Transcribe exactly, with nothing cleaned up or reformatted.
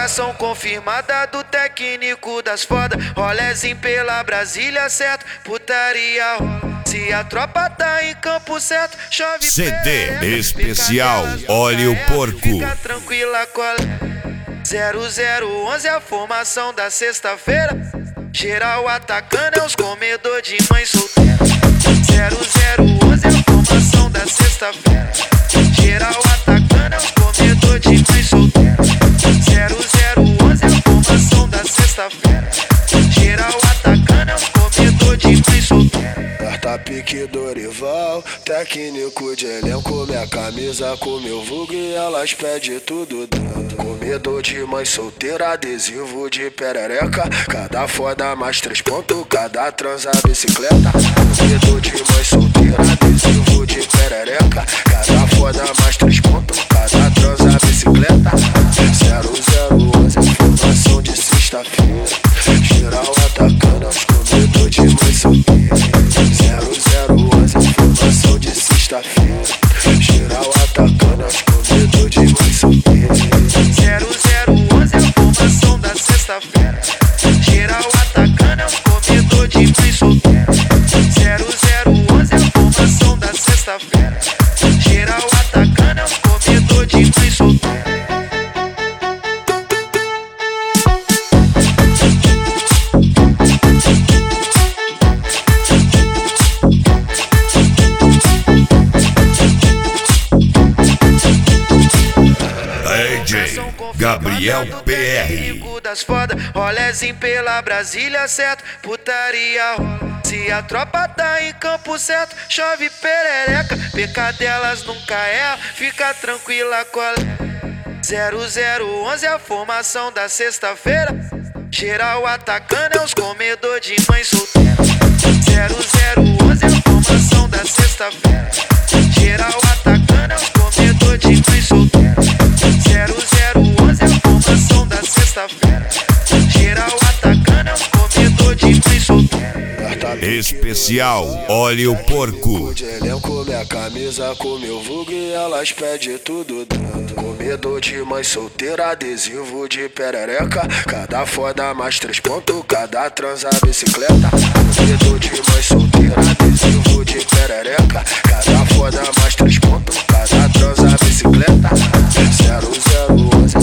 Formação confirmada do técnico das foda. Rolezinho pela Brasília, certo? Putaria rola. Se a tropa tá em campo certo, chove C D perereca, especial pica delas, Óleo nunca erra, Porco. Fica tranquila, colega. zero zero onze é a formação da sexta-feira. Geral atacando é os comedor de mãe solteira. zero zero onze é a formação da sexta-feira. Geral atacando é os comedor de mãe solteira. zero zero onze é a formação da sexta-feira. Geral atacando é os comedor de mãe solteira. Carta pique Dorival, técnico de elenco. Minha camisa com meu vulgo e elas pedem tudo dando. Comedor de mãe solteira, adesivo de perereca. Cada foda mais três pontos, cada transa bicicleta. Comedor de mãe solteira, adesivo de perereca. Cada foda mais três pontos, cada transa bicicleta. zero zero onze, informação de sexta-feira. Geral atacando aos comedor de mãe solteira. zero zero onze, informação de sexta-feira. Geral atacando aos comedor de mãe solteira. zero zero onze é a formação da sexta-feira. Geral atacando é os comedor de mãe solteira. zero zero onze é a formação da sexta-feira. Geral atacando é os comedor de mãe solteira. Gabriel P R. Das foda, rolezinho pela Brasília, certo? Putaria rola. Se a tropa tá em campo certo, chove perereca, pecadelas nunca erra, fica tranquila, colega. zero zero onze é a formação da sexta-feira. Geral atacando é os comedor de mãe solteira. zero zero onze é a formação da sexta-feira. Geral atacando é os comedor de mãe solteira. zero zero onze é a formação da sexta-feira. Geral atacando é os comedor de mãe solteira. Especial Óleo Porco. De elenco, minha camisa com meu vulgo e elas pedem tudo dando. Comedor de mãe solteira, adesivo de perereca. Cada foda mais três pontos, cada transa bicicleta. Comedor de mãe solteira, adesivo de perereca. Cada foda mais três pontos, cada transa bicicleta. zero zero onze,